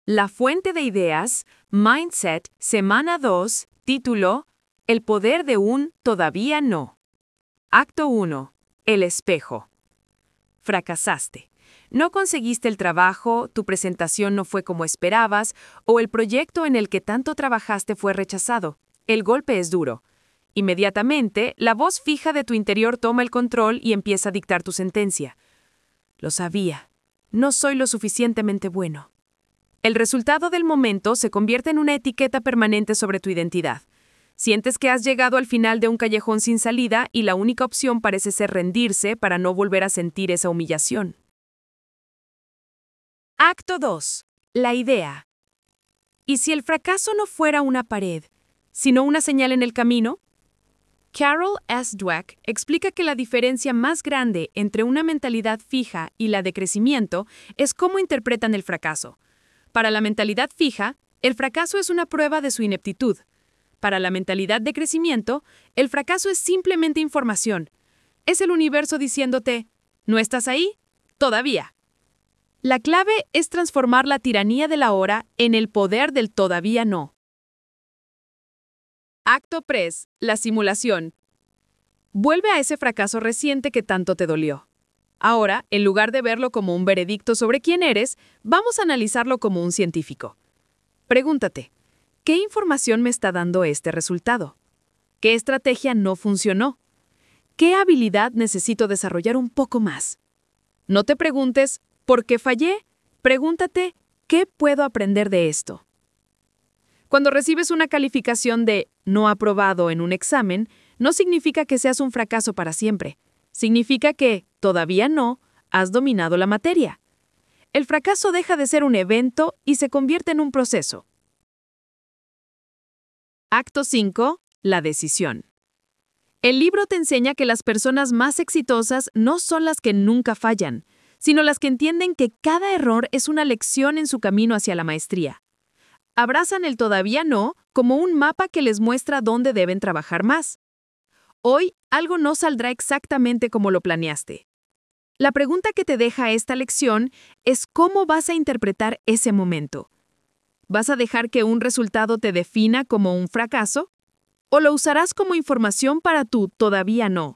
La fuente de ideas, Mindset, semana 2, título, El poder de un todavía no. Acto 1. El espejo. Fracasaste. No conseguiste el trabajo, tu presentación no fue como esperabas, o el proyecto en el que tanto trabajaste fue rechazado. El golpe es duro. Inmediatamente, la voz fija de tu interior toma el control y empieza a dictar tu sentencia. Lo sabía. No soy lo suficientemente bueno. El resultado del momento se convierte en una etiqueta permanente sobre tu identidad. Sientes que has llegado al final de un callejón sin salida y la única opción parece ser rendirse para no volver a sentir esa humillación. Acto 2. La idea. ¿Y si el fracaso no fuera una pared, sino una señal en el camino? Carol S. Dweck explica que la diferencia más grande entre una mentalidad fija y la de crecimiento es cómo interpretan el fracaso. Para la mentalidad fija, el fracaso es una prueba de su ineptitud. Para la mentalidad de crecimiento, el fracaso es simplemente información. Es el universo diciéndote, ¿no estás ahí? Todavía. La clave es transformar la tiranía de la hora en el poder del todavía no. Acto 3. La simulación. Vuelve a ese fracaso reciente que tanto te dolió. Ahora, en lugar de verlo como un veredicto sobre quién eres, vamos a analizarlo como un científico. Pregúntate, ¿qué información me está dando este resultado? ¿Qué estrategia no funcionó? ¿Qué habilidad necesito desarrollar un poco más? No te preguntes, ¿por qué fallé? Pregúntate, ¿qué puedo aprender de esto? Cuando recibes una calificación de no aprobado en un examen, no significa que seas un fracaso para siempre. Significa que, todavía no, has dominado la materia. El fracaso deja de ser un evento y se convierte en un proceso. Acto 5. La decisión. El libro te enseña que las personas más exitosas no son las que nunca fallan, sino las que entienden que cada error es una lección en su camino hacia la maestría. Abrazan el todavía no como un mapa que les muestra dónde deben trabajar más. Hoy, algo no saldrá exactamente como lo planeaste. La pregunta que te deja esta lección es cómo vas a interpretar ese momento. ¿Vas a dejar que un resultado te defina como un fracaso? ¿O lo usarás como información para tu todavía no?